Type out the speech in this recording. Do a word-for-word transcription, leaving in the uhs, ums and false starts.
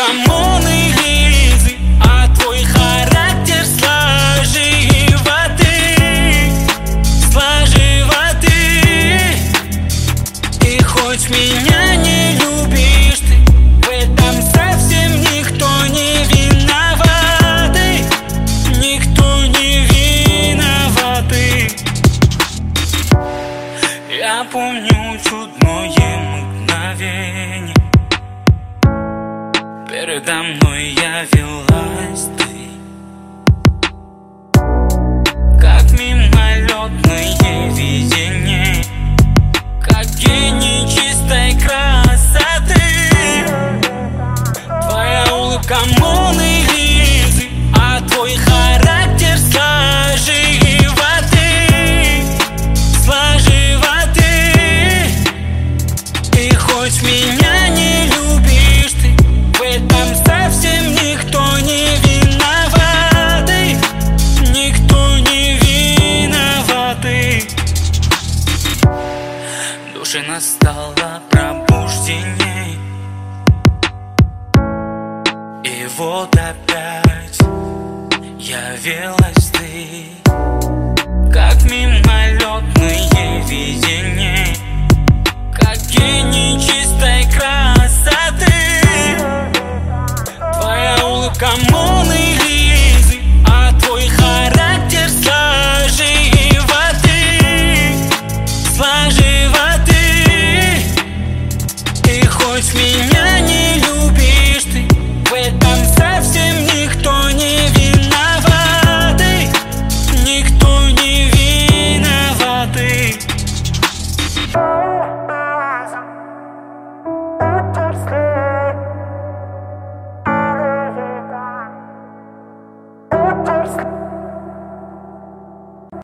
Камон и Лизы, а твой характер сложиватый, сложиватый. И хоть меня не любишь ты, в этом совсем никто не виноватый, никто не виноватый. Я помню чудное мгновение, передо мной явилась ты, как мимолетное видение, как гений чистой красоты. Твоя улыбка Моны Лизы, а твой характер сложиватый, сложиватый. И хоть меня не любишь ты, в этом совсем никто не виноватый, никто не виноватый. В душе настало пробуждение, и вот опять явилась ты, как мимолетное видение, как гений чистой красоты. Твоя улыбка Моны Лизы, а твой характер сложиватый, сложиватый. И хоть меня